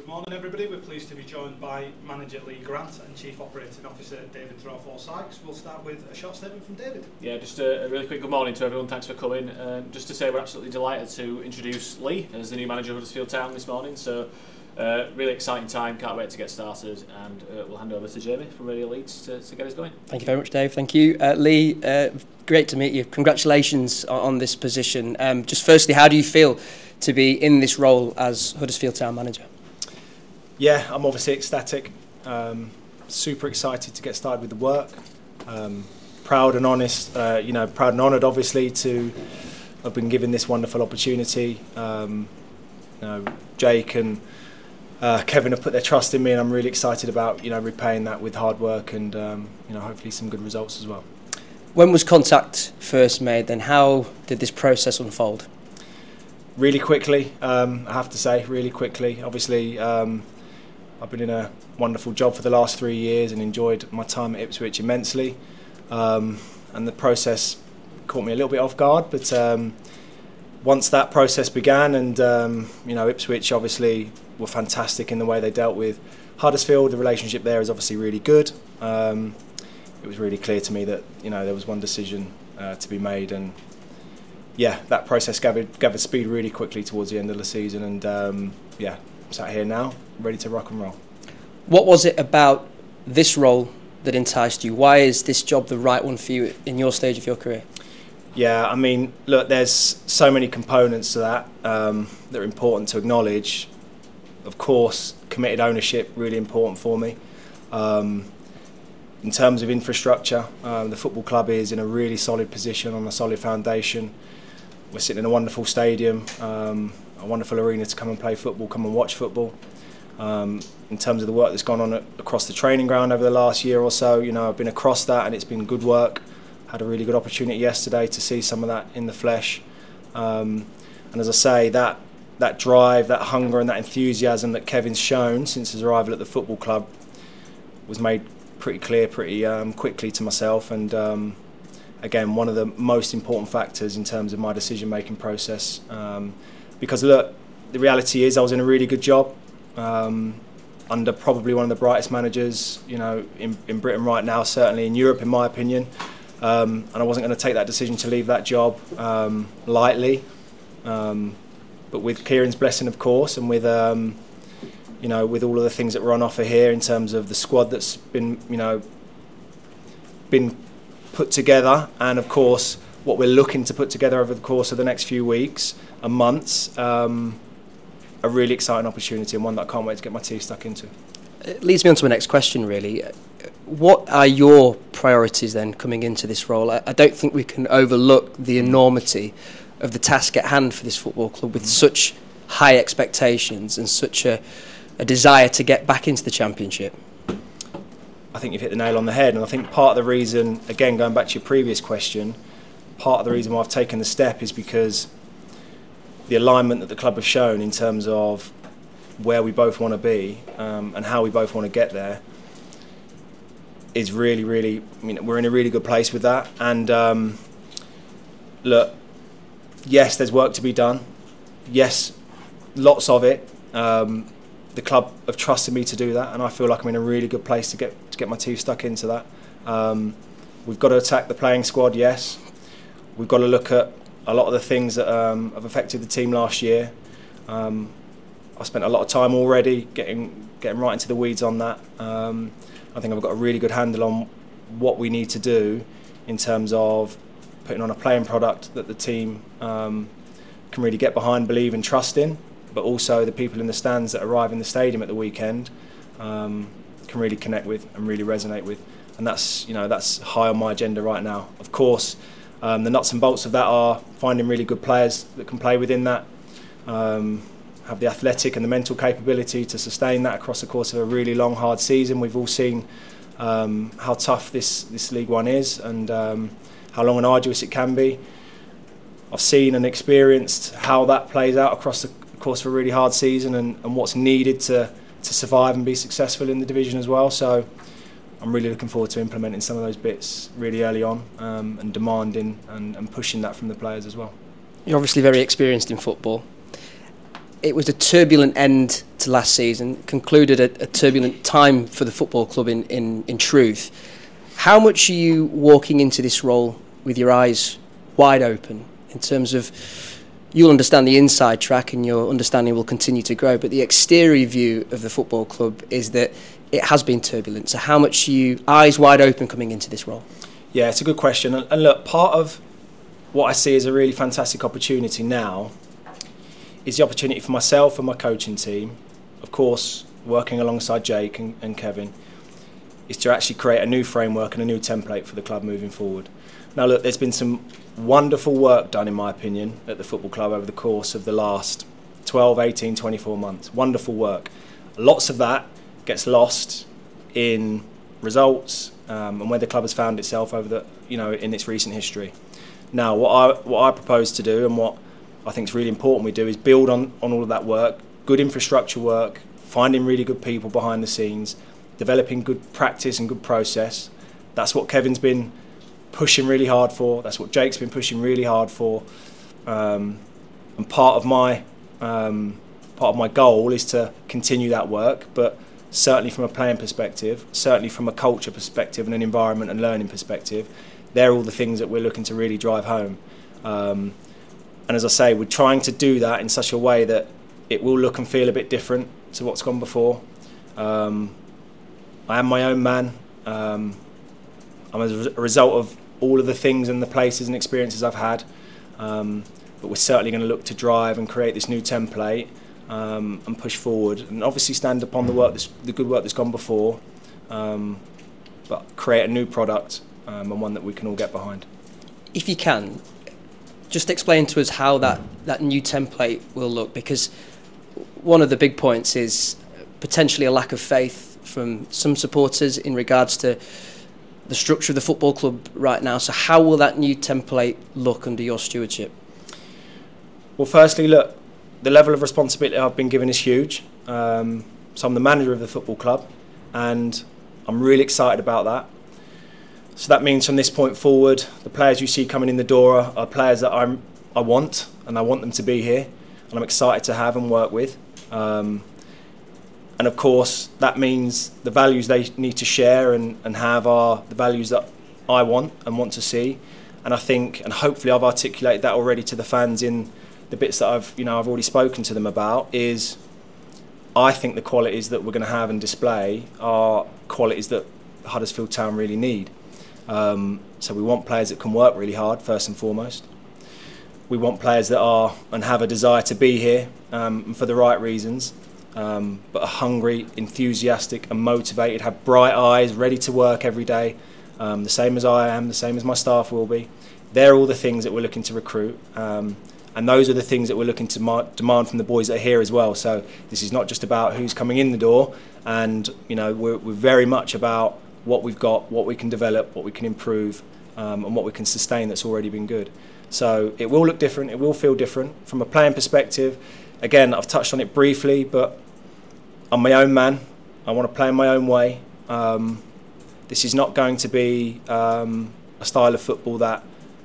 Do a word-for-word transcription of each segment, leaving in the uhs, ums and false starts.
morning everybody, we're pleased to be joined by Manager Lee Grant and Chief Operating Officer David Threlfall-Sykes. We'll start with a short statement from David. Yeah, just a, a really quick good morning to everyone, thanks for coming. Um, just to say we're absolutely delighted to introduce Lee as the new manager of Huddersfield Town this morning, so uh, really exciting time, can't wait to get started, and uh, we'll hand over to Jamie from Radio Leeds to, to get us going. Thank you very much, Dave. Thank you. Uh, Lee, uh, great to meet you. Congratulations on, on this position. Um, just firstly, how do you feel to be in this role as Huddersfield Town manager? Yeah, I'm obviously ecstatic, um, super excited to get started with the work, um, proud and honest, uh, you know, proud and honoured obviously to have been given this wonderful opportunity. Um, you know, Jake and uh, Kevin have put their trust in me, and I'm really excited about, you know, repaying that with hard work and, um, you know, hopefully some good results as well. When was contact first made, then how did this process unfold? Really quickly, um, I have to say, really quickly. Obviously, um, I've been in a wonderful job for the last three years and enjoyed my time at Ipswich immensely. Um, and the process caught me a little bit off guard, but um, once that process began, and um, you know, Ipswich obviously were fantastic in the way they dealt with Huddersfield. The relationship there is obviously really good. Um, it was really clear to me that, you know, there was one decision uh, to be made, and yeah, that process gathered gathered speed really quickly towards the end of the season, and um, yeah, I'm sat here now, ready to rock and roll. What was it about this role that enticed you? Why is this job the right one for you in your stage of your career? Yeah, I mean, look, there's so many components to that um, that are important to acknowledge. Of course, committed ownership, really important for me. Um, in terms of infrastructure, um, the football club is in a really solid position on a solid foundation. We're sitting in a wonderful stadium, um, a wonderful arena to come and play football, come and watch football. Um, in terms of the work that's gone on across the training ground over the last year or so, you know, I've been across that and it's been good work. Had a really good opportunity yesterday to see some of that in the flesh. Um, and as I say, that that drive, that hunger and that enthusiasm that Kevin's shown since his arrival at the football club was made pretty clear pretty um, quickly to myself, and um, again, one of the most important factors in terms of my decision-making process. Um, because look, the reality is I was in a really good job um, under probably one of the brightest managers, you know, in, in Britain right now, certainly in Europe, in my opinion. Um, and I wasn't going to take that decision to leave that job um, lightly. Um, but with Kieran's blessing, of course, and with um, you know, with all of the things that were on offer here in terms of the squad that's been, you know, been put together, and of course what we're looking to put together over the course of the next few weeks and months, um, a really exciting opportunity, and one that I can't wait to get my teeth stuck into. It leads me on to my next question, really. What are your priorities then coming into this role? I, I don't think we can overlook the enormity of the task at hand for this football club, with such high expectations and such a, a desire to get back into the Championship. I think you've hit the nail on the head, and I think part of the reason, again going back to your previous question, part of the reason why I've taken the step is because the alignment that the club have shown in terms of where we both want to be um, and how we both want to get there is really, really, I mean, we're in a really good place with that. And um, look, yes, there's work to be done. Yes, lots of it. Um, the club have trusted me to do that, and I feel like I'm in a really good place to get to get my teeth stuck into that. Um, we've got to attack the playing squad, yes. We've got to look at a lot of the things that um, have affected the team last year. Um, I spent a lot of time already getting getting right into the weeds on that. Um, I think I've got a really good handle on what we need to do in terms of putting on a playing product that the team um, can really get behind, believe and trust in, but also the people in the stands that arrive in the stadium at the weekend um, can really connect with and really resonate with. And that's, you know, that's high on my agenda right now. Of course, um, the nuts and bolts of that are finding really good players that can play within that, um, have the athletic and the mental capability to sustain that across the course of a really long, hard season. We've all seen um, how tough this, this League One is, and um, how long and arduous it can be. I've seen and experienced how that plays out across the course of a really hard season, and, and what's needed to, to survive and be successful in the division as well. So I'm really looking forward to implementing some of those bits really early on, um, and demanding and, and pushing that from the players as well. You're obviously very experienced in football. It was a turbulent end to last season, concluded a, a turbulent time for the football club in, in, in truth. How much are you walking into this role with your eyes wide open in terms of, you'll understand the inside track and your understanding will continue to grow, but the exterior view of the football club is that it has been turbulent. So how much are you eyes wide open coming into this role? Yeah, it's a good question. And, and look, part of what I see as a really fantastic opportunity now is the opportunity for myself and my coaching team, of course, working alongside Jake and, and Kevin, is to actually create a new framework and a new template for the club moving forward. Now, look, there's been some wonderful work done, in my opinion, at the football club over the course of the last twelve, eighteen, twenty-four months. Wonderful work. Lots of that gets lost in results um, and where the club has found itself over the, you know, in its recent history. Now, what I what I propose to do and what I think is really important we do is build on, on all of that work, good infrastructure work, finding really good people behind the scenes, developing good practice and good process. That's what Kevin's been pushing really hard for. That's what Jake's been pushing really hard for. Um, and part of my um, part of my goal is to continue that work, but certainly from a playing perspective, certainly from a culture perspective and an environment and learning perspective, they're all the things that we're looking to really drive home. Um, and as I say, we're trying to do that in such a way that it will look and feel a bit different to what's gone before. Um, I am my own man. Um, I'm a result of all of the things and the places and experiences I've had. Um, but we're certainly going to look to drive and create this new template um, and push forward, and obviously stand upon the work, that's, the good work that's gone before, um, but create a new product um, and one that we can all get behind. If you can, just explain to us how that, that new template will look, because one of the big points is potentially a lack of faith from some supporters in regards to the structure of the football club right now. So how will that new template look under your stewardship? Well, firstly, look, the level of responsibility I've been given is huge. Um, so I'm the manager of the football club, and I'm really excited about that. So that means from this point forward, the players you see coming in the door are, are players that I'm, I want, and I want them to be here, and I'm excited to have and work with. Um, And of course, that means the values they need to share and, and have are the values that I want and want to see. And I think, and hopefully I've articulated that already to the fans in the bits that I've, you know, I've already spoken to them about, is I think the qualities that we're going to have and display are qualities that Huddersfield Town really need. Um, so we want players that can work really hard, first and foremost. We want players that are and have a desire to be here um, and for the right reasons. Um, but are hungry, enthusiastic and motivated, have bright eyes, ready to work every day, um, the same as I am, the same as my staff will be. They're all the things that we're looking to recruit, um, and those are the things that we're looking to ma- demand from the boys that are here as well. So this is not just about who's coming in the door, and you know we're, we're very much about what we've got, what we can develop, what we can improve, um, and what we can sustain that's already been good. So it will look different, it will feel different from a playing perspective. Again, I've touched on it briefly, but I'm my own man. I want to play in my own way. Um, this is not going to be um, a style of football that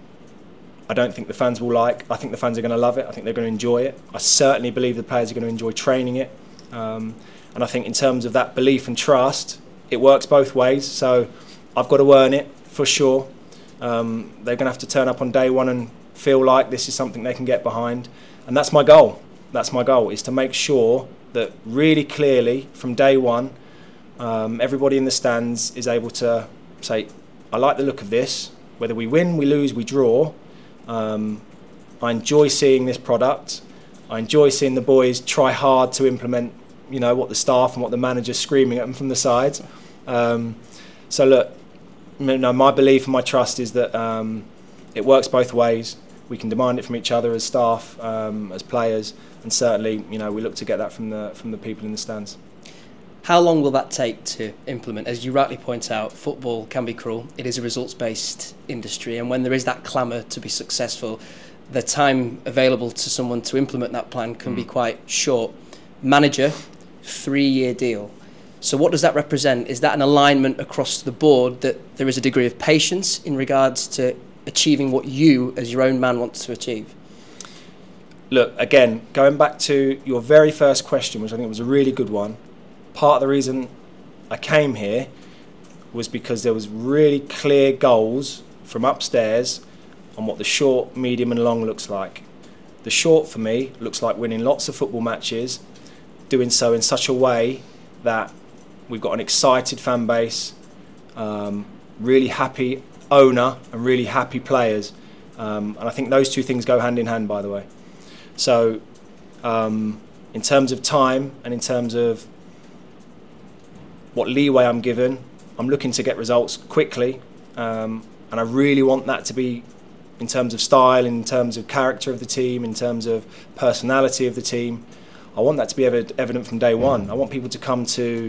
I don't think the fans will like. I think the fans are going to love it. I think they're going to enjoy it. I certainly believe the players are going to enjoy training it. Um, and I think in terms of that belief and trust, it works both ways. So I've got to earn it, for sure. Um, they're going to have to turn up on day one and feel like this is something they can get behind. And that's my goal. That's my goal, is to make sure that really clearly from day one, um, everybody in the stands is able to say, I like the look of this. Whether we win, we lose, we draw, um, I enjoy seeing this product. I enjoy seeing the boys try hard to implement, you know, what the staff and what the manager's screaming at them from the sides. Um, so look, you know, my belief and my trust is that um, it works both ways. We can demand it from each other as staff, um, as players, and certainly, you know, we look to get that from the from the people in the stands. How long will that take to implement? As you rightly point out, football can be cruel. It is a results-based industry, and when there is that clamour to be successful, the time available to someone to implement that plan can mm. be quite short. Manager, three-year deal. So what does that represent? Is that an alignment across the board that there is a degree of patience in regards to achieving what you, as your own man, want to achieve? look, again, going back to your very first question, which I think was a really good one, part of the reason I came here was because there was really clear goals from upstairs on what the short, medium and long looks like. The short for me looks like winning lots of football matches, doing so in such a way that we've got an excited fan base, um, really happy owner and really happy players. Um, and I think those two things go hand in hand, by the way. So um, in terms of time and in terms of what leeway I'm given, I'm looking to get results quickly. Um, and I really want that to be in terms of style, in terms of character of the team, in terms of personality of the team. I want that to be ev- evident from day one. I want people to come to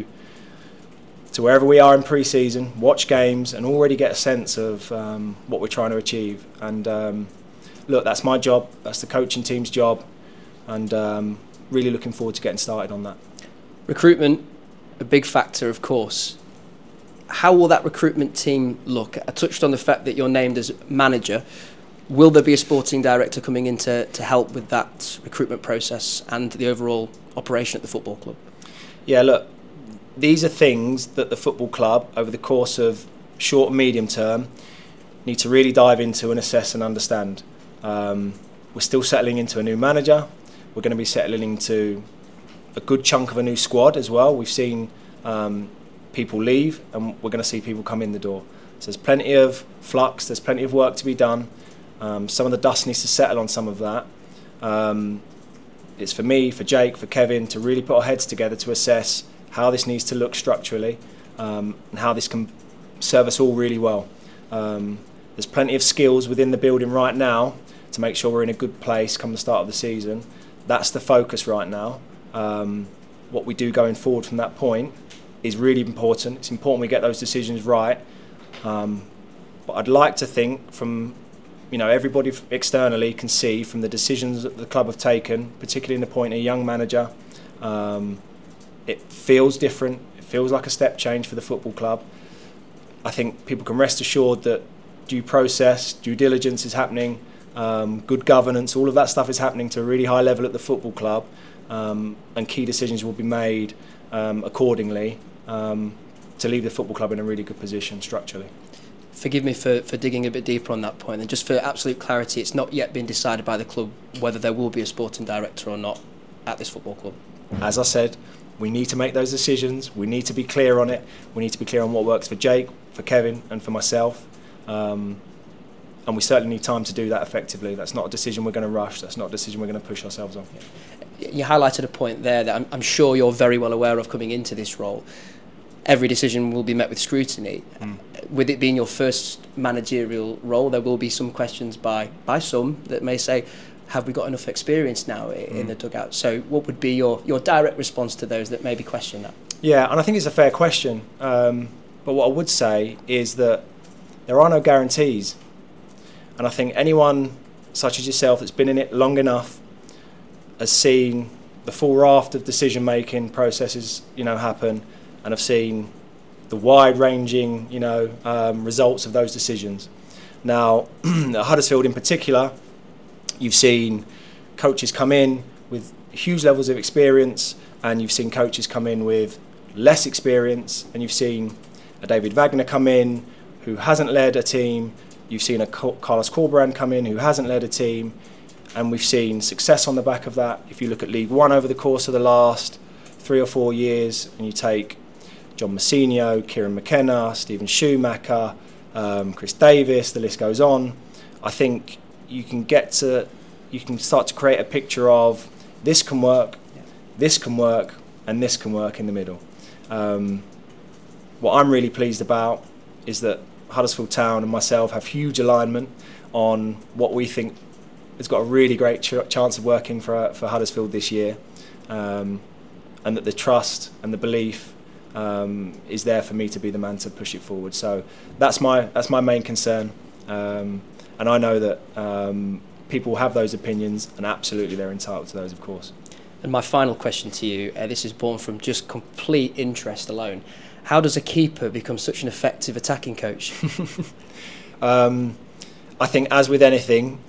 to wherever we are in pre-season, watch games and already get a sense of um, what we're trying to achieve. And um, look, that's my job, that's the coaching team's job, and um, really looking forward to getting started on that. Recruitment, a big factor, of course. How will that recruitment team look? I touched on the fact that you're named as manager. Will there be a sporting director coming in to, to help with that recruitment process and the overall operation at the football club? Yeah, look, these are things that the football club, over the course of short and medium term, need to really dive into and assess and understand. Um, we're still settling into a new manager. We're going to be settling into a good chunk of a new squad as well. We've seen um, people leave and we're going to see people come in the door. So there's plenty of flux, there's plenty of work to be done. Um, some of the dust needs to settle on some of that. Um, it's for me, for Jake, for Kevin to really put our heads together to assess how this needs to look structurally um, and how this can serve us all really well. Um, there's plenty of skills within the building right now to make sure we're in a good place come the start of the season. That's the focus right now. Um, what we do going forward from that point is really important. It's important we get those decisions right. Um, but I'd like to think from, you know, everybody externally can see from the decisions that the club have taken, particularly in appointing a young manager, um, it feels different. It feels like a step change for the football club. I think people can rest assured that due process, due diligence is happening, um, good governance, all of that stuff is happening to a really high level at the football club, um, and key decisions will be made um, accordingly um, to leave the football club in a really good position structurally. Forgive me for, for digging a bit deeper on that point, and just for absolute clarity, it's not yet been decided by the club whether there will be a sporting director or not at this football club. As I said, we need to make those decisions. We need to be clear on it. We need to be clear on what works for Jake, for Kevin and for myself. Um, and we certainly need time to do that effectively. That's not a decision we're going to rush. That's not a decision we're going to push ourselves on. You highlighted a point there that I'm, I'm sure you're very well aware of coming into this role. Every decision will be met with scrutiny. Mm. With it being your first managerial role, there will be some questions by, by some that may say, have we got enough experience now in mm. the dugout? So what would be your, your direct response to those that maybe question that? Yeah, and I think it's a fair question. Um, but what I would say is that there are no guarantees. And I think anyone such as yourself that's been in it long enough has seen the full raft of decision-making processes, you know, happen, and have seen the wide-ranging, you know, um, results of those decisions. Now, at Huddersfield in particular, you've seen coaches come in with huge levels of experience, and you've seen coaches come in with less experience, and you've seen a David Wagner come in who hasn't led a team. You've seen a Carlos Corberán come in who hasn't led a team, and we've seen success on the back of that. If you look at League One over the course of the last three or four years, and you take John Massinho, Kieran McKenna, Stephen Schumacher, um, Chris Davis, the list goes on, I think you can get to, you can start to create a picture of this can work, yeah. this can work, and this can work in the middle. Um, what I'm really pleased about is that Huddersfield Town and myself have huge alignment on what we think has got a really great ch- chance of working for for Huddersfield this year, um, and that the trust and the belief um, is there for me to be the man to push it forward. So that's my that's my main concern. Um, And I know that um, people have those opinions, and absolutely they're entitled to those, of course. And my final question to you, uh, this is born from just complete interest alone. How does a keeper become such an effective attacking coach? um, I think, as with anything,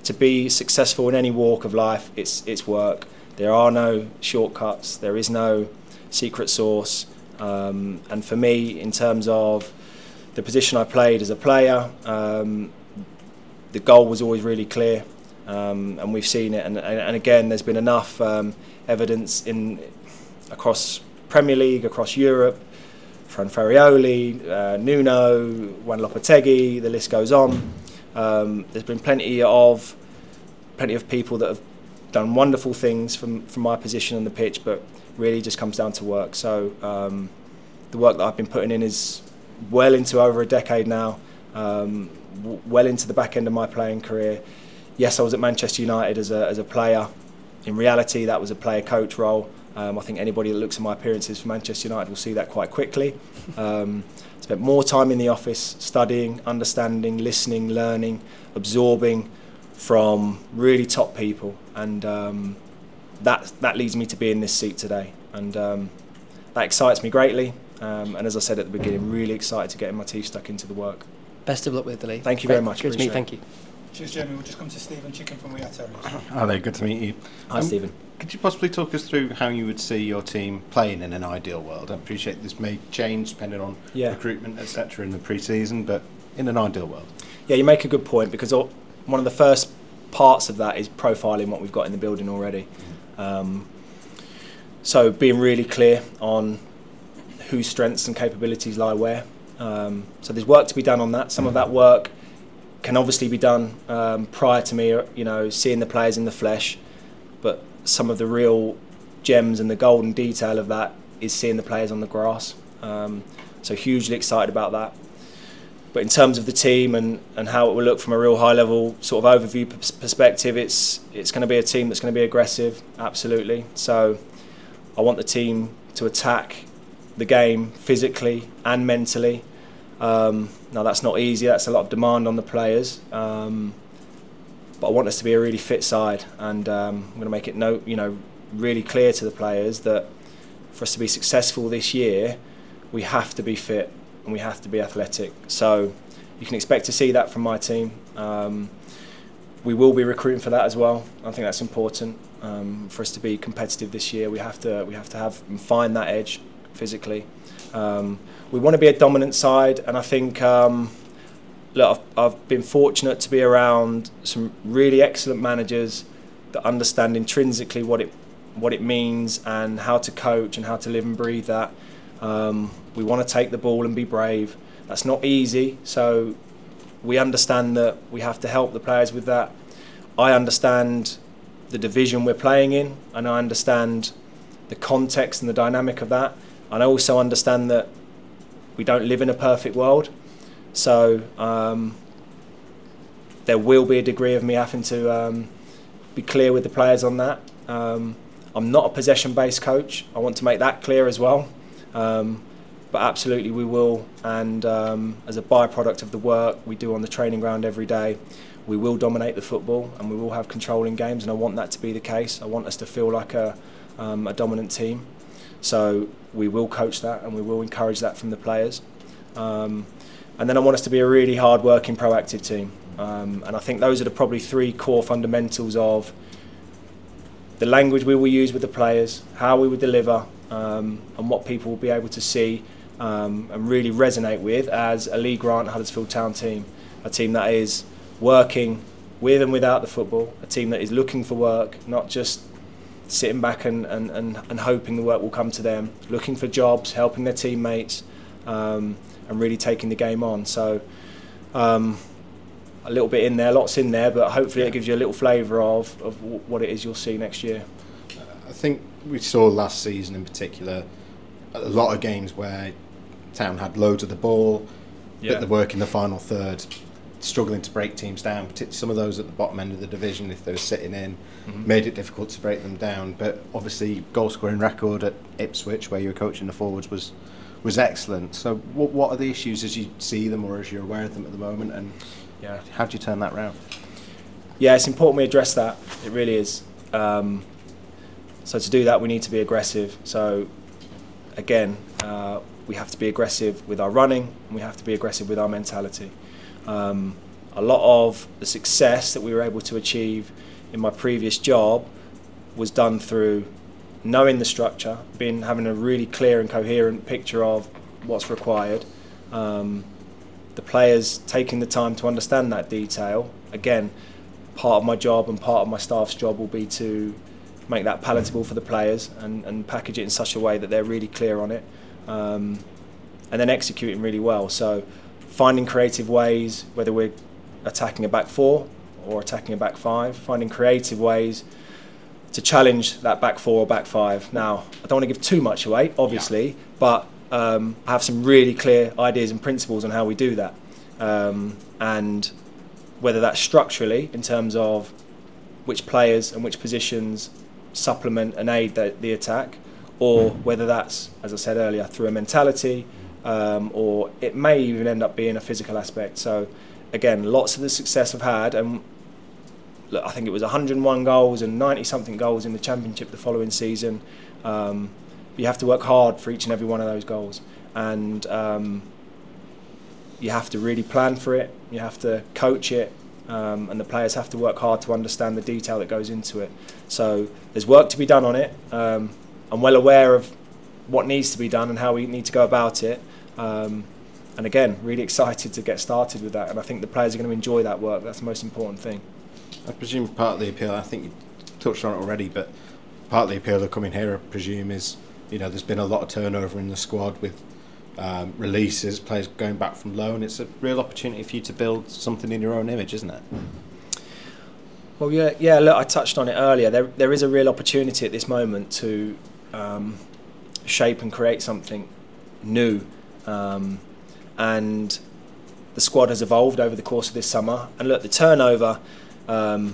to be successful in any walk of life, it's it's work. There are no shortcuts. There is no secret sauce. Um, and for me, in terms of the position I played as a player, um, the goal was always really clear, um, and we've seen it. And, and again, there's been enough um, evidence in across Premier League, across Europe. Fran Farioli, uh, Nuno, Juan Lopetegui, the list goes on. Um, there's been plenty of plenty of people that have done wonderful things from, from my position on the pitch, but really just comes down to work. So um, the work that I've been putting in is well into over a decade now, um, w- well into the back end of my playing career. Yes, I was at Manchester United as a as a player. In reality, that was a player-coach role. Um, I think anybody that looks at my appearances for Manchester United will see that quite quickly. Um, spent more time in the office studying, understanding, listening, learning, absorbing from really top people, and um, that that leads me to be in this seat today, and um, that excites me greatly. Um, and as I said at the beginning, really excited to get my teeth stuck into the work. Best of luck with it, Lee. Thank you Great. very much. Good to meet you. Appreciate Thank you. Cheers, Jamie. We'll just come to Stephen Chicken from We Are Terriers. Hi there, good to meet you. Hi, Um, Stephen. Could you possibly talk us through how you would see your team playing in an ideal world? I appreciate this may change depending on Yeah. recruitment, et cetera, in the pre-season, but in an ideal world. Yeah, you make a good point, because all, one of the first parts of that is profiling what we've got in the building already. Um, so being really clear on whose strengths and capabilities lie where. Um, so there's work to be done on that. Some of that work can obviously be done um, prior to me, you know, seeing the players in the flesh. But some of the real gems and the golden detail of that is seeing the players on the grass. Um, so hugely excited about that. But in terms of the team and, and how it will look from a real high level sort of overview p- perspective, it's it's going to be a team that's going to be aggressive, absolutely. So I want the team to attack the game physically and mentally. Um, now that's not easy, that's a lot of demand on the players. Um, but I want us to be a really fit side, and um, I'm going to make it no, you know, really clear to the players that for us to be successful this year, we have to be fit and we have to be athletic. So you can expect to see that from my team. Um, we will be recruiting for that as well. I think that's important um, for us to be competitive this year. We have to we have to have and find that edge physically. Um, we want to be a dominant side, and I think um, look, I've, I've been fortunate to be around some really excellent managers that understand intrinsically what it what it means and how to coach and how to live and breathe that. Um, we want to take the ball and be brave. That's not easy, so we understand that we have to help the players with that. I understand the division we're playing in, and I understand the context and the dynamic of that. And I also understand that we don't live in a perfect world, so um, there will be a degree of me having to um, be clear with the players on that. Um, I'm not a possession-based coach. I want to make that clear as well. Um, but absolutely we will, and um, as a byproduct of the work we do on the training ground every day, we will dominate the football and we will have control in games, and I want that to be the case. I want us to feel like a, um, a dominant team. So we will coach that and we will encourage that from the players. Um, and then I want us to be a really hard-working, proactive team. Um, and I think those are the probably three core fundamentals of the language we will use with the players, how we will deliver, um, and what people will be able to see um, and really resonate with as a Lee Grant Huddersfield Town team. A team that is working with and without the football, a team that is looking for work, not just sitting back and, and, and, and hoping the work will come to them, looking for jobs, helping their teammates, um, and really taking the game on. So um, a little bit in there, lots in there, but hopefully it gives you a little flavour of, of w- what it is you'll see next year. I think we saw last season in particular a lot of games where Town had loads of the ball, Yeah. bit the work in the final third, struggling to break teams down, particularly some of those at the bottom end of the division, if they were sitting in, Mhm. made it difficult to break them down. But obviously goal scoring record at Ipswich, where you were coaching the forwards, was was excellent. So what, what are the issues as you see them or as you're aware of them at the moment, and Yeah. how do you turn that round? Yeah, it's important we address that. It really is. Um, so to do that, we need to be aggressive. So again, uh, we have to be aggressive with our running, and we have to be aggressive with our mentality. Um, a lot of the success that we were able to achieve in my previous job was done through knowing the structure, being having a really clear and coherent picture of what's required, um, the players taking the time to understand that detail. Again, part of my job and part of my staff's job will be to make that palatable for the players and, and package it in such a way that they're really clear on it, um, and then executing really well. So finding creative ways, whether we're attacking a back four or attacking a back five, finding creative ways to challenge that back four or back five. Now, I don't want to give too much away, obviously, yeah. but um, I have some really clear ideas and principles on how we do that. Um, and whether that's structurally, in terms of which players and which positions supplement and aid the, the attack, or whether that's, as I said earlier, through a mentality, um, or it may even end up being a physical aspect. So, again, lots of the success I've had, and look, I think it was one hundred and one goals and ninety something goals in the Championship the following season. Um, you have to work hard for each and every one of those goals, and um, you have to really plan for it. You have to coach it, um, and the players have to work hard to understand the detail that goes into it. So there's work to be done on it. Um, I'm well aware of what needs to be done and how we need to go about it. Um, and again, really excited to get started with that. And I think the players are going to enjoy that work. That's the most important thing. I presume part of the appeal, I think you touched on it already, but part of the appeal of coming here, I presume, is, you know, there's been a lot of turnover in the squad with um, releases, players going back from loan. It's a real opportunity for you to build something in your own image, isn't it? Well, yeah, yeah. Look, I touched on it earlier. There, there is a real opportunity at this moment to um, shape and create something new, um, and the squad has evolved over the course of this summer. And look, the turnover um,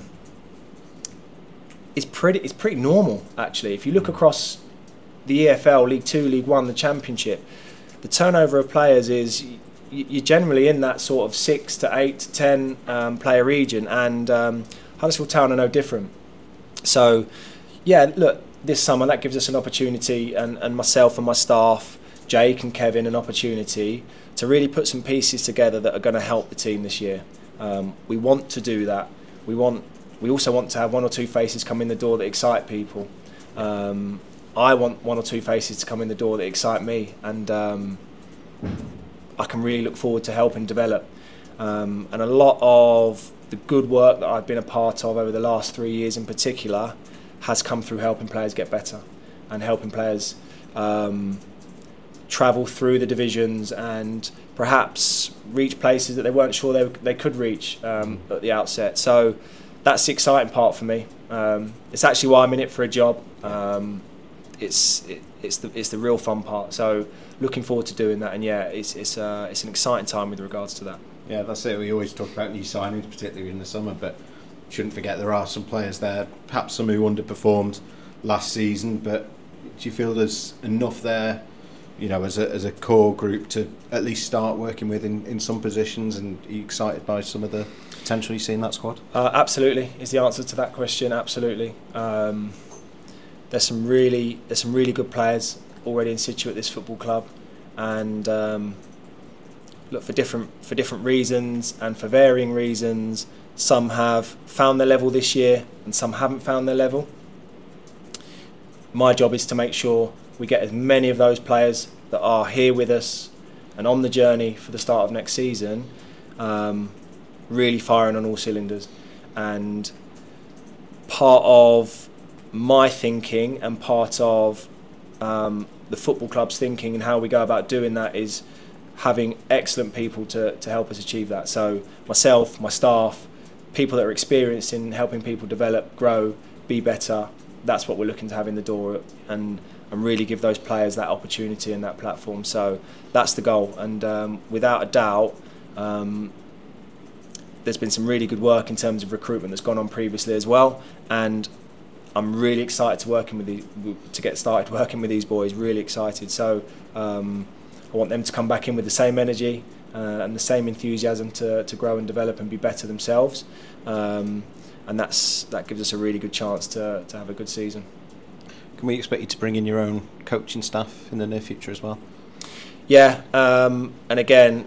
is pretty. It's pretty normal, actually. If you look across the E F L, League Two, League One, the Championship, the turnover of players is you're generally in that sort of six to eight to ten um, player region, and um, Huddersfield Town are no different. So, yeah, look, this summer that gives us an opportunity, and, and myself and my staff, Jake and Kevin, an opportunity to really put some pieces together that are going to help the team this year. Um, we want to do that. We want. We also want to have one or two faces come in the door that excite people. Um, I want one or two faces to come in the door that excite me, and um, I can really look forward to helping develop. Um, and a lot of the good work that I've been a part of over the last three years in particular has come through helping players get better and helping players um, travel through the divisions and perhaps reach places that they weren't sure they, they could reach um, at the outset. So that's the exciting part for me. Um, it's actually why I'm in it for a job. Um, it's it, it's the it's the real fun part. So looking forward to doing that, and yeah, it's it's uh, it's an exciting time with regards to that. Yeah, that's it. We always talk about new signings, particularly in the summer, but shouldn't forget there are some players there, perhaps some who underperformed last season. But do you feel there's enough there, you know, as a as a core group to at least start working with in, in some positions? And are you excited by some of the potential you see in that squad? Uh, absolutely, is the answer to that question. Absolutely. Um, there's some really there's some really good players already in situ at this football club, and um, look, for different for different reasons and for varying reasons. Some have found their level this year, and some haven't found their level. My job is to make sure we get as many of those players that are here with us and on the journey for the start of next season, um, really firing on all cylinders. And part of my thinking and part of um, the football club's thinking and how we go about doing that is having excellent people to, to help us achieve that. So myself, my staff, people that are experienced in helping people develop, grow, be better, that's what we're looking to have in the door, and, and really give those players that opportunity and that platform. So that's the goal, and um, without a doubt, um, there's been some really good work in terms of recruitment that's gone on previously as well, and I'm really excited to working with the, to get started working with these boys. Really excited. So um, I want them to come back in with the same energy uh, and the same enthusiasm to, to grow and develop and be better themselves. Um, and that's that gives us a really good chance to to have a good season. Can we expect you to bring in your own coaching staff in the near future as well? Yeah, um, and again,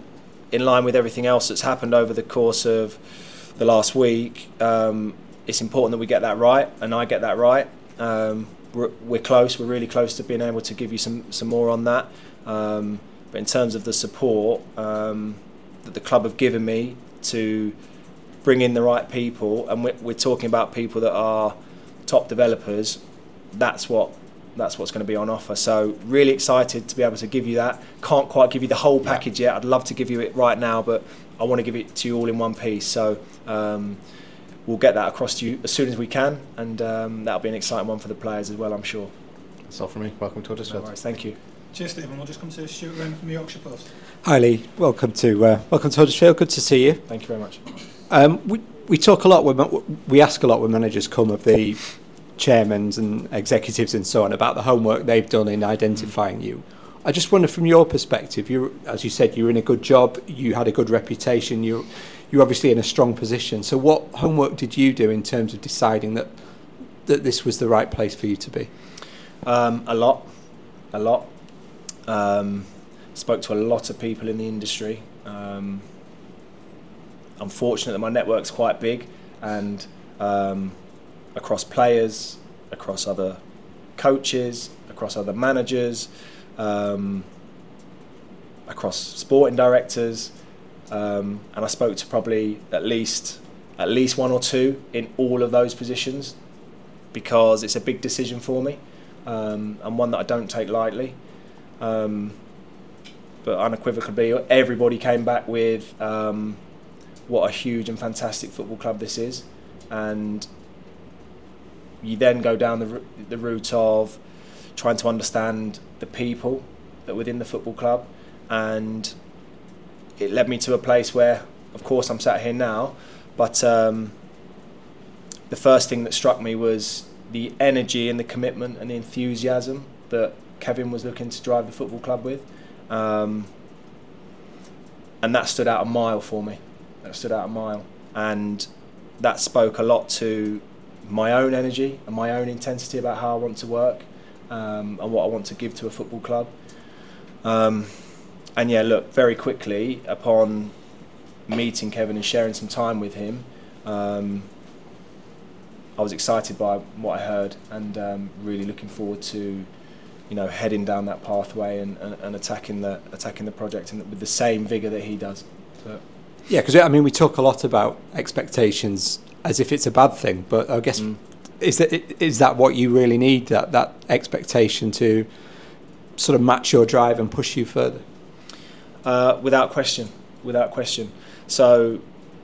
in line with everything else that's happened over the course of the last week, um, it's important that we get that right, and I get that right. Um, we're, we're close. We're really close to being able to give you some some more on that. Um, but in terms of the support um, that the club have given me to bring in the right people, and we're, we're talking about people that are top developers, that's what that's what's going to be on offer. So really excited to be able to give you that. Can't quite give you the whole package yet. I'd love to give you it right now, but I want to give it to you all in one piece. So um, we'll get that across to you as soon as we can, and um, that'll be an exciting one for the players as well, I'm sure. That's all from me. Welcome to Huddersfield. No worries, thank you. Cheers, Stephen. We'll just come to Stuart Graham from the Yorkshire Post. Hi Lee, welcome to uh, welcome to Huddersfield. Good to see you. Thank you very much. Um, we we talk a lot when we ask a lot when managers come of the chairmen and executives and so on about the homework they've done in identifying you. I just wonder, from your perspective, you, as you said, you're in a good job, you had a good reputation, you're you're obviously in a strong position. So what homework did you do in terms of deciding that that this was the right place for you to be? Um, a lot, a lot. Um, spoke to a lot of people in the industry. Um, I'm fortunate that my network's quite big, and um, across players, across other coaches, across other managers, um, across sporting directors, um, and I spoke to probably at least at least one or two in all of those positions, because it's a big decision for me, um, and one that I don't take lightly. Um, but unequivocally, everybody came back with um, what a huge and fantastic football club this is, and you then go down the the route of trying to understand the people that are within the football club, and it led me to a place where, of course, I'm sat here now, but um, the first thing that struck me was the energy and the commitment and the enthusiasm that Kevin was looking to drive the football club with, um, and that stood out a mile for me. That stood out a mile, and that spoke a lot to my own energy and my own intensity about how I want to work, um, and what I want to give to a football club. Um, and yeah, look, very quickly upon meeting Kevin and sharing some time with him, um, I was excited by what I heard, and um, really looking forward to, you know, heading down that pathway and, and, and attacking the attacking the project and with the same vigour that he does. So. Yeah, because I mean, we talk a lot about expectations as if it's a bad thing, but I guess mm. is that is that what you really need, that that expectation to sort of match your drive and push you further? Uh, without question, without question. So,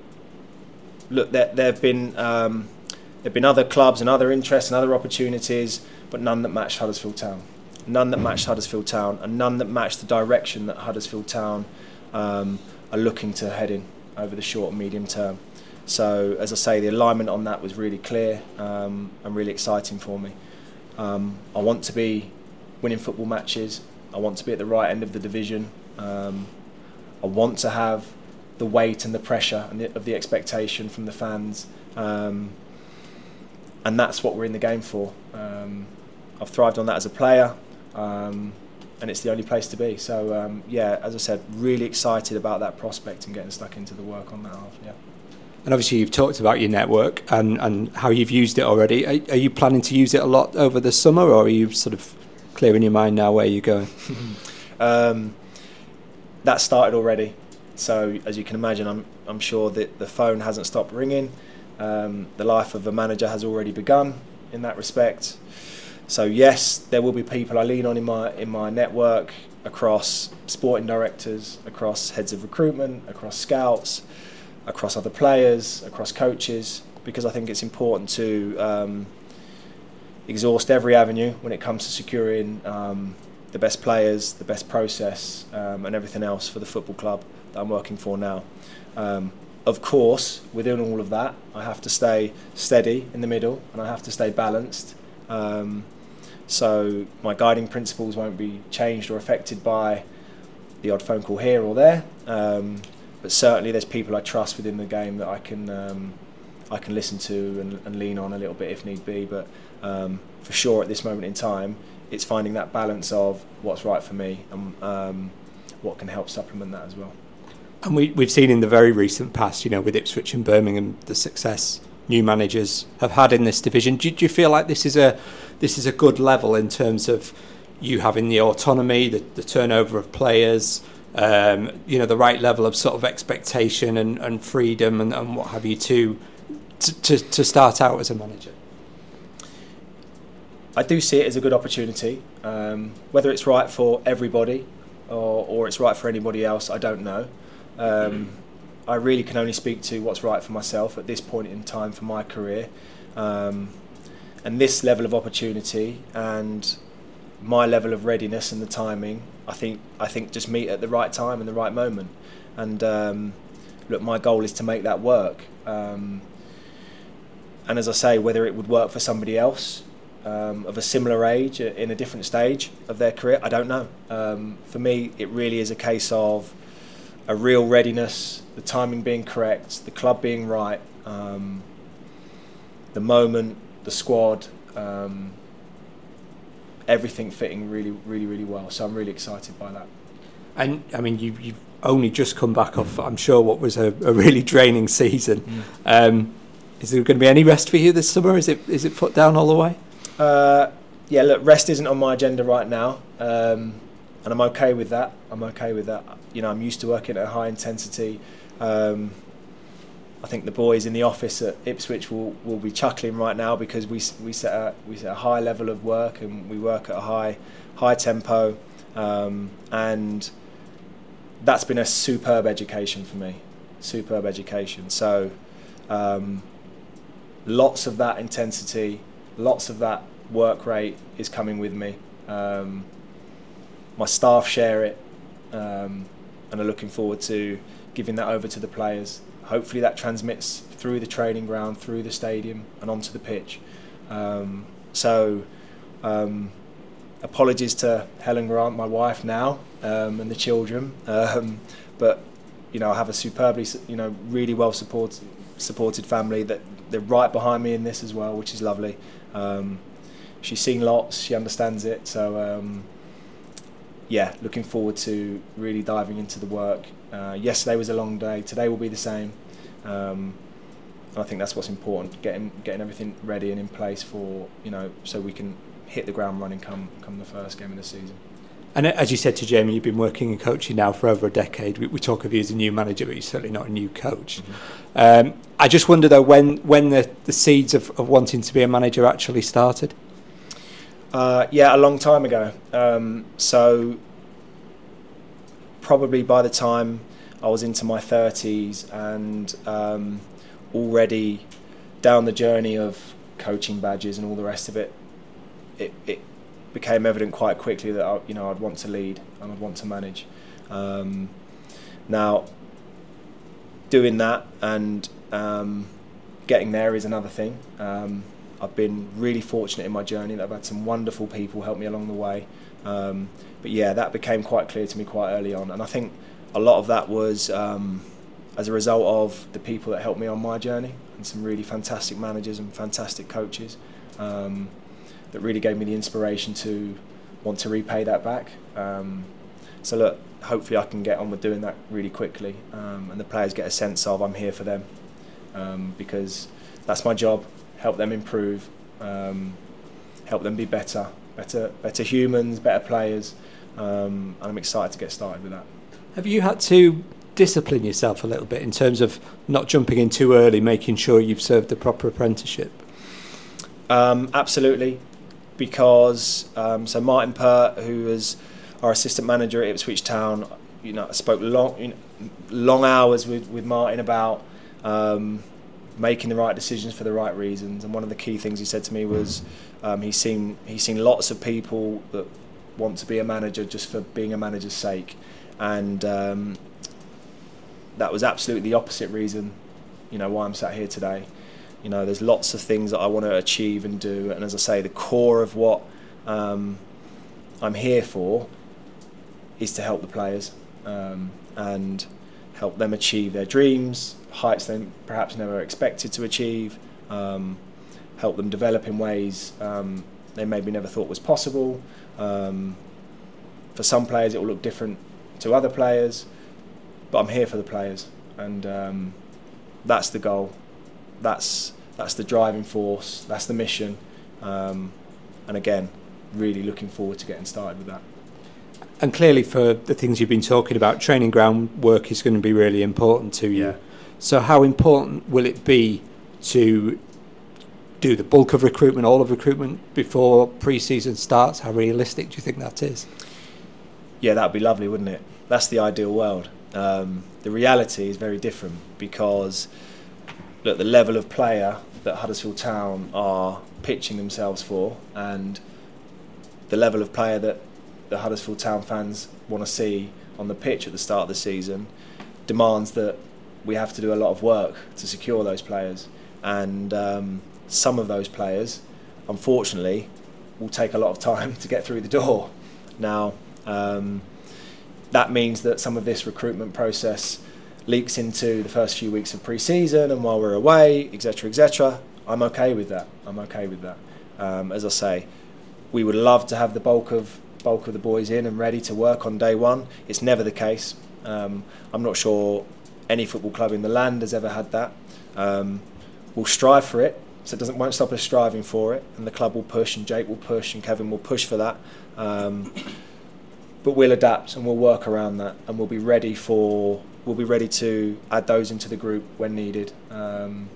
look, there there have been um, there've been other clubs and other interests and other opportunities, but none that matched Huddersfield Town. None that matched Huddersfield Town, and none that matched the direction that Huddersfield Town um, are looking to head in over the short and medium term. So, as I say, the alignment on that was really clear um, and really exciting for me. Um, I want to be winning football matches. I want to be at the right end of the division. Um, I want to have the weight and the pressure and the, of the expectation from the fans, um, and that's what we're in the game for. Um, I've thrived on that as a player, um, and it's the only place to be. So um, yeah, as I said, really excited about that prospect and getting stuck into the work on that half. Yeah. And obviously you've talked about your network and, and how you've used it already. Are, are you planning to use it a lot over the summer, or are you sort of clear in your mind now where you're going? um, that started already. So as you can imagine, I'm I'm sure that the phone hasn't stopped ringing. Um, the life of a manager has already begun in that respect. So yes, there will be people I lean on in my in my network, across sporting directors, across heads of recruitment, across scouts, across other players, across coaches, because I think it's important to um, exhaust every avenue when it comes to securing um, the best players, the best process, um, and everything else for the football club that I'm working for now. Um, of course, within all of that, I have to stay steady in the middle, and I have to stay balanced. Um, so my guiding principles won't be changed or affected by the odd phone call here or there. Um, but certainly, there's people I trust within the game that I can um, I can listen to and, and lean on a little bit if need be. But um, for sure, at this moment in time, it's finding that balance of what's right for me and um, what can help supplement that as well. And we, we've seen in the very recent past, you know, with Ipswich and Birmingham, the success new managers have had in this division. Do, do you feel like this is a this is a good level in terms of you having the autonomy, the, the turnover of players, um, you know, the right level of sort of expectation and, and freedom and, and what have you to, to to start out as a manager? I do see it as a good opportunity. Um, whether it's right for everybody or, or it's right for anybody else, I don't know. Um, I really can only speak to what's right for myself at this point in time for my career. Um, and this level of opportunity and my level of readiness and the timing, I think I think just meet at the right time and the right moment. And um, look, my goal is to make that work. Um, and as I say, whether it would work for somebody else um, of a similar age in a different stage of their career, I don't know. Um, for me, it really is a case of a real readiness, the timing being correct, the club being right, um, the moment, the squad, um, everything fitting really, really, really well. So I'm really excited by that. And I mean, you, you've only just come back off, I'm sure, what was a, a really draining season. Mm. Um, is there going to be any rest for you this summer? Is it is it put down all the way? Uh, yeah, look, rest isn't on my agenda right now, um, and I'm okay with that. I'm okay with that. You know, I'm used to working at a high intensity. Um, I think the boys in the office at Ipswich will, will be chuckling right now because we we set a we set a high level of work and we work at a high high tempo, um, and that's been a superb education for me. Superb education. So um, lots of that intensity, lots of that work rate is coming with me. Um, my staff share it. Um, and are looking forward to giving that over to the players. Hopefully that transmits through the training ground, through the stadium and onto the pitch. Um, so um, apologies to Helen Grant, my wife now, um, and the children. Um, but, you know, I have a superbly, you know, really well supported, supported family that they're right behind me in this as well, which is lovely. Um, she's seen lots, she understands it. So, um, yeah, looking forward to really diving into the work. Uh, yesterday was a long day. Today will be the same. Um, and I think that's what's important: getting getting everything ready and in place for, you know, so we can hit the ground running come come the first game of the season. And as you said to Jamie, you've been working and coaching now for over a decade. We, we talk of you as a new manager, but you're certainly not a new coach. Mm-hmm. Um, I just wonder though when when the the seeds of, of wanting to be a manager actually started. Uh, yeah, a long time ago. Um, so probably by the time I was into my thirties and um, already down the journey of coaching badges and all the rest of it, it, it became evident quite quickly that I, you know, I'd want to lead and I'd want to manage. Um, now, doing that and um, getting there is another thing. Um, I've been really fortunate in my journey that I've had some wonderful people help me along the way. Um, but yeah, that became quite clear to me quite early on. And I think a lot of that was um, as a result of the people that helped me on my journey and some really fantastic managers and fantastic coaches um, that really gave me the inspiration to want to repay that back. Um, so look, hopefully I can get on with doing that really quickly um, and the players get a sense of I'm here for them um, because that's my job. Help them improve, um, help them be better, better, better humans, better players, um, and I'm excited to get started with that. Have you had to discipline yourself a little bit in terms of not jumping in too early, making sure you've served the proper apprenticeship? Um, absolutely, because um, so Martin Pert, who is our assistant manager at Ipswich Town, you know, I spoke long, you know, long hours with with Martin about. Um, making the right decisions for the right reasons, and one of the key things he said to me was um, he's seen he's seen lots of people that want to be a manager just for being a manager's sake, and um, that was absolutely the opposite reason, you know, why I'm sat here today. You know, there's lots of things that I want to achieve and do, and as I say, the core of what um, I'm here for is to help the players um, and help them achieve their dreams, heights they perhaps never expected to achieve, um, help them develop in ways um, they maybe never thought was possible. Um, for some players it will look different to other players, but I'm here for the players, and um, that's the goal. That's that's the driving force. That's the mission. Um, and again, really looking forward to getting started with that. And clearly, for the things you've been talking about, training ground work is going to be really important to you. Yeah. So how important will it be to do the bulk of recruitment, all of recruitment, before pre-season starts? How realistic do you think that is? Yeah, that'd be lovely, wouldn't it? That's the ideal world. Um, the reality is very different, because look, the level of player that Huddersfield Town are pitching themselves for, and the level of player that the Huddersfield Town fans want to see on the pitch at the start of the season, demands that we have to do a lot of work to secure those players. And um, some of those players, unfortunately, will take a lot of time to get through the door. Now, um, that means that some of this recruitment process leaks into the first few weeks of pre-season, and while we're away, et cetera, et cetera. I'm okay with that. I'm okay with that. Um, as I say, we would love to have the bulk of bulk of the boys in and ready to work on day one. It's never the case. Um, I'm not sure any football club in the land has ever had that. Um, we'll strive for it, so it doesn't won't stop us striving for it, and the club will push, and Jake will push, and Kevin will push for that. Um, but we'll adapt and we'll work around that, and we'll be ready for we'll be ready to add those into the group when needed, um,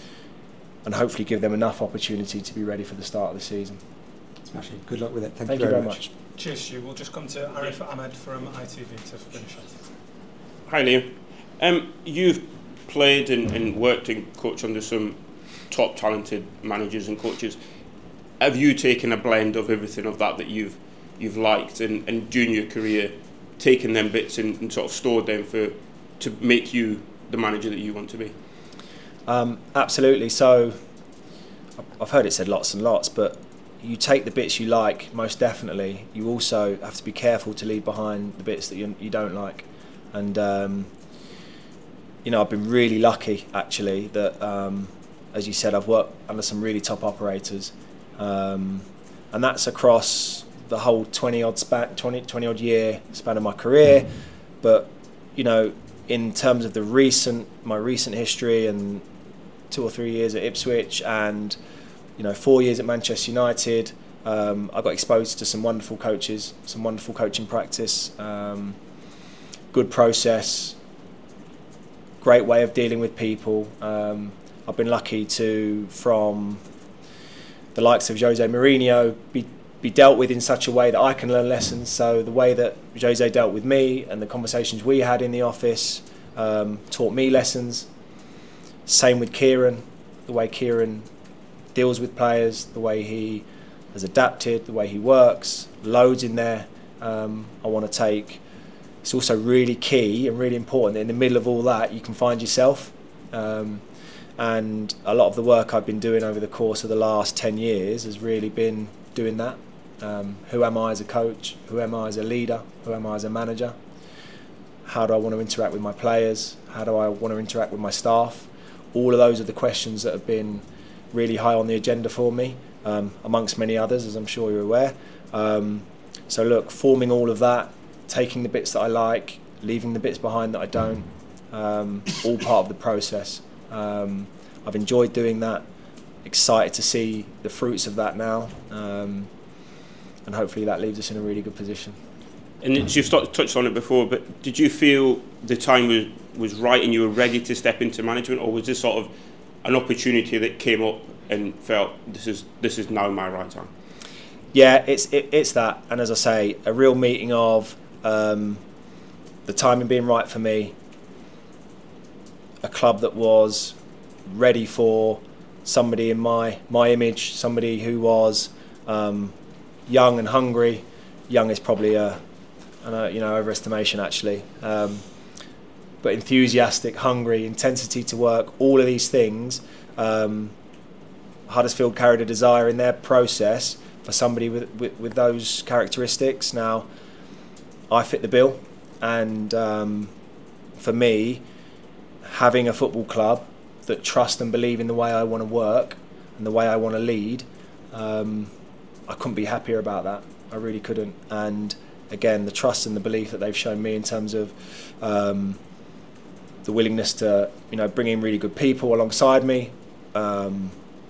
and hopefully give them enough opportunity to be ready for the start of the season. Smashing. Good luck with it. Thank, Thank you very, you very much. much. Cheers, Stu. We'll just come to Arif Ahmed from I T V to finish off. Hi, Liam. Um, you've played and, and worked and coached under some top talented managers and coaches. Have you taken a blend of everything of that that you've you've liked, and, and during your career, taken them bits and, and sort of stored them for to make you the manager that you want to be? Um, absolutely. So I've heard it said lots and lots, but you take the bits you like, most definitely. You also have to be careful to leave behind the bits that you, you don't like. And, um, you know, I've been really lucky, actually, that, um, as you said, I've worked under some really top operators. Um, and that's across the whole twenty-odd span, twenty, twenty-odd year span of my career. But, you know, in terms of the recent, my recent history, and two or three years at Ipswich, and you know, four years at Manchester United, um, I got exposed to some wonderful coaches, some wonderful coaching practice, um, good process, great way of dealing with people. Um, I've been lucky to, from the likes of Jose Mourinho, be be dealt with in such a way that I can learn lessons. So the way that Jose dealt with me and the conversations we had in the office um, taught me lessons. Same with Kieran, the way Kieran deals with players, the way he has adapted, the way he works, loads in there um, I want to take. It's also really key and really important that in the middle of all that you can find yourself. Um, and a lot of the work I've been doing over the course of the last ten years has really been doing that. Um, who am I as a coach? Who am I as a leader? Who am I as a manager? How do I want to interact with my players? How do I want to interact with my staff? All of those are the questions that have been really high on the agenda for me, um, amongst many others, as I'm sure you're aware. Um, so look, forming all of that, taking the bits that I like, leaving the bits behind that I don't, um, all part of the process. Um, I've enjoyed doing that, excited to see the fruits of that now, um, and hopefully that leaves us in a really good position. And you've started, touched on it before, but did you feel the time was, was right and you were ready to step into management, or was this sort of an opportunity that came up and felt this is this is now my right time? Yeah, it's it, it's that, and as I say, a real meeting of um, the timing being right for me, a club that was ready for somebody in my my image, somebody who was um, young and hungry. Young is probably a, a you know overestimation actually, um, but enthusiastic, hungry, intensity to work, all of these things. Um, Huddersfield carried a desire in their process for somebody with, with, with those characteristics. Now, I fit the bill, and um, for me, having a football club that trust and believe in the way I want to work and the way I want to lead, um, I couldn't be happier about that. I really couldn't. And again, the trust and the belief that they've shown me in terms of um, the willingness to, you know, bring in really good people alongside me. Um,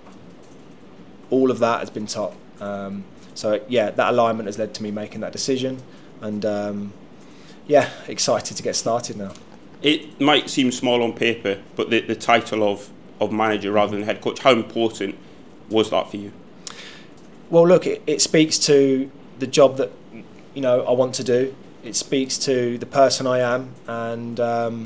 all of that has been top. Um, so yeah, that alignment has led to me making that decision, and um, yeah, excited to get started now. It might seem small on paper, but the, the title of, of manager rather than head coach, how important was that for you? Well, look, it, it speaks to the job that, you know, I want to do. It speaks to the person I am, and um,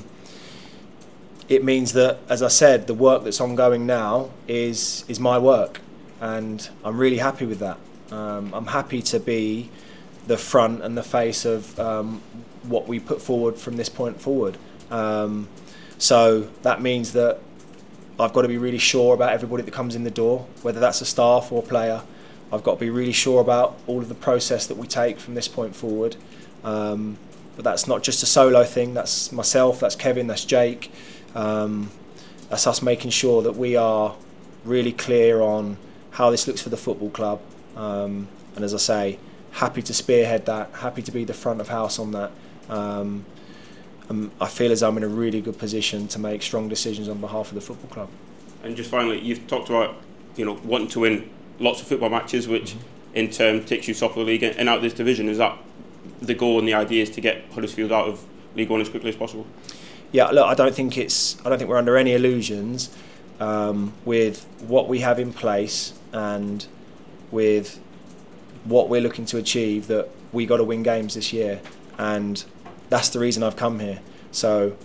it means that, as I said, the work that's ongoing now is is my work, and I'm really happy with that. Um, I'm happy to be the front and the face of um, what we put forward from this point forward. Um, so that means that I've got to be really sure about everybody that comes in the door, whether that's a staff or player. I've got to be really sure about all of the process that we take from this point forward. Um, but that's not just a solo thing. That's myself, that's Kevin, that's Jake. Um, that's us making sure that we are really clear on how this looks for the football club. Um, and as I say, happy to spearhead that, happy to be the front of house on that. Um, Um, I feel as I'm in a really good position to make strong decisions on behalf of the football club. And just finally, you've talked about, you know, wanting to win lots of football matches, which mm-hmm. in turn takes you top of the league and out of this division. Is that the goal and the idea, is to get Huddersfield out of League One as quickly as possible? Yeah, look, I don't think it's. I don't think we're under any illusions um, with what we have in place and with what we're looking to achieve, that we got to win games this year, and that's the reason I've come here. So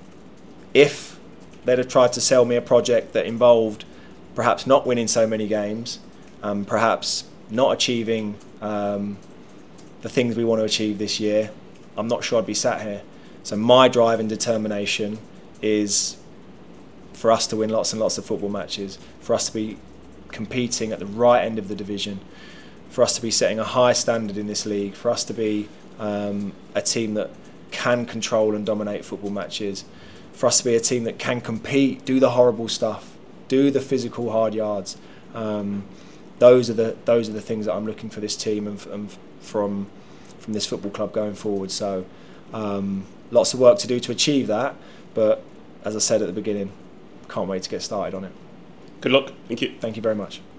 if they'd have tried to sell me a project that involved perhaps not winning so many games, um, perhaps not achieving um, the things we want to achieve this year, I'm not sure I'd be sat here. So my drive and determination is for us to win lots and lots of football matches, for us to be competing at the right end of the division, for us to be setting a high standard in this league, for us to be um, a team that can control and dominate football matches, for us to be a team that can compete, do the horrible stuff, do the physical hard yards. Um, those are the those are the things that I'm looking for this team and, and from from this football club going forward. So um, lots of work to do to achieve that, but as I said at the beginning, can't wait to get started on it. Good luck. Thank you. Thank you very much.